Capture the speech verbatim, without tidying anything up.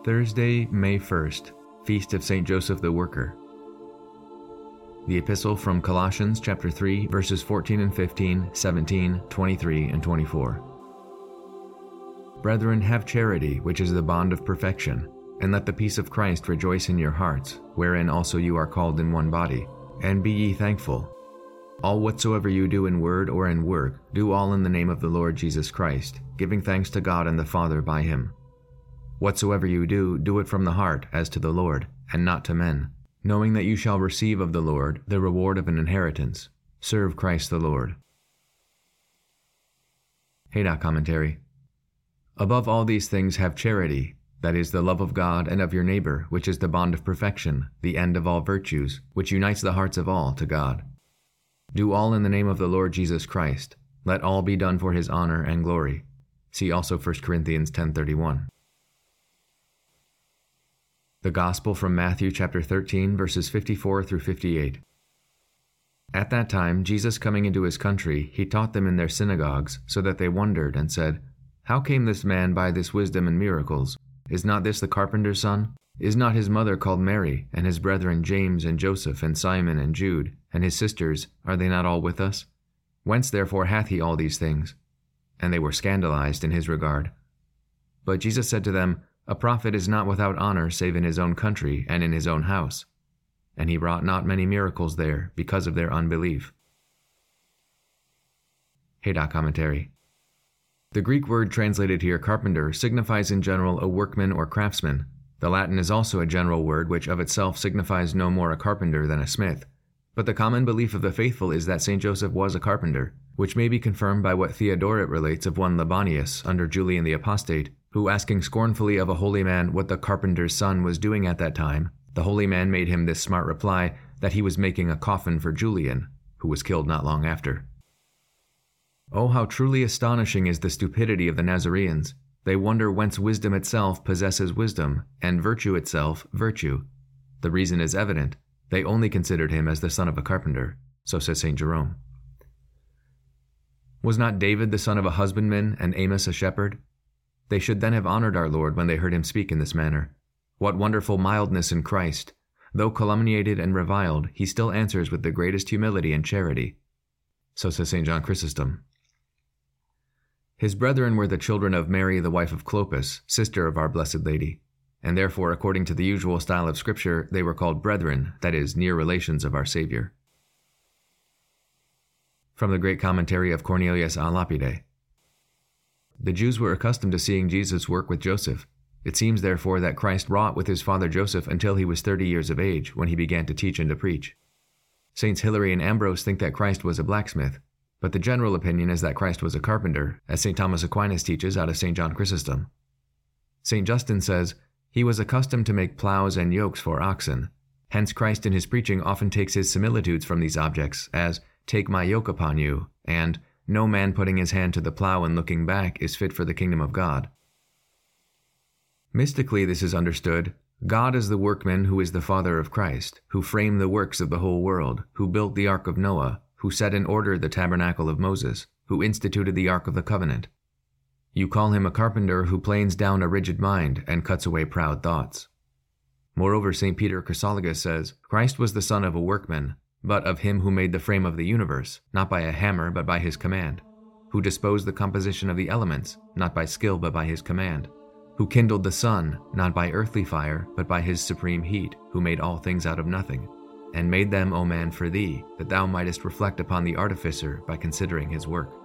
Thursday, May first, Feast of Saint Joseph the Worker. The Epistle from Colossians chapter three, verses fourteen and fifteen, seventeen, twenty-three, and twenty-four. Brethren, have charity, which is the bond of perfection, and let the peace of Christ rejoice in your hearts, wherein also you are called in one body, and be ye thankful. All whatsoever you do in word or in work, do all in the name of the Lord Jesus Christ, giving thanks to God and the Father by him. Whatsoever you do, do it from the heart, as to the Lord, and not to men, knowing that you shall receive of the Lord the reward of an inheritance. Serve Christ the Lord. Haydock Commentary. Above all these things have charity, that is, the love of God and of your neighbor, which is the bond of perfection, the end of all virtues, which unites the hearts of all to God. Do all in the name of the Lord Jesus Christ. Let all be done for his honor and glory. See also First Corinthians ten thirty-one. The Gospel from Matthew chapter thirteen, verses fifty-four through fifty-eight. At that time, Jesus coming into his country, he taught them in their synagogues, so that they wondered and said, How came this man by this wisdom and miracles? Is not this the carpenter's son? Is not his mother called Mary, and his brethren James and Joseph and Simon and Jude, and his sisters, are they not all with us? Whence therefore hath he all these things? And they were scandalized in his regard. But Jesus said to them, A prophet is not without honor save in his own country and in his own house. And he wrought not many miracles there, because of their unbelief. Haydock Commentary. The Greek word translated here carpenter signifies in general a workman or craftsman. The Latin is also a general word which of itself signifies no more a carpenter than a smith. But the common belief of the faithful is that Saint Joseph was a carpenter, which may be confirmed by what Theodoret relates of one Libanius under Julian the Apostate, who, asking scornfully of a holy man what the carpenter's son was doing at that time, the holy man made him this smart reply that he was making a coffin for Julian, who was killed not long after. Oh, how truly astonishing is the stupidity of the Nazareans! They wonder whence wisdom itself possesses wisdom, and virtue itself virtue. The reason is evident. They only considered him as the son of a carpenter, so says Saint Jerome. Was not David the son of a husbandman, and Amos a shepherd? They should then have honored our Lord when they heard him speak in this manner. What wonderful mildness in Christ! Though calumniated and reviled, he still answers with the greatest humility and charity. So says Saint John Chrysostom. His brethren were the children of Mary the wife of Clopas, sister of our Blessed Lady, and therefore, according to the usual style of Scripture, they were called brethren, that is, near relations of our Savior. From the great commentary of Cornelius a Lapide. The Jews were accustomed to seeing Jesus work with Joseph. It seems, therefore, that Christ wrought with his father Joseph until he was thirty years of age, when he began to teach and to preach. Saints Hilary and Ambrose think that Christ was a blacksmith, but the general opinion is that Christ was a carpenter, as Saint Thomas Aquinas teaches out of Saint John Chrysostom. Saint Justin says, He was accustomed to make plows and yokes for oxen. Hence Christ in his preaching often takes his similitudes from these objects, as, Take my yoke upon you, and, No man putting his hand to the plow and looking back is fit for the kingdom of God. Mystically this is understood, God is the workman who is the Father of Christ, who framed the works of the whole world, who built the ark of Noah, who set in order the tabernacle of Moses, who instituted the ark of the covenant. You call him a carpenter who planes down a rigid mind and cuts away proud thoughts. Moreover, Saint Peter Chrysologus says, Christ was the son of a workman, but of him who made the frame of the universe, not by a hammer but by his command, who disposed the composition of the elements, not by skill but by his command, who kindled the sun, not by earthly fire but by his supreme heat, who made all things out of nothing, and made them, O man, for thee, that thou mightest reflect upon the artificer by considering his work.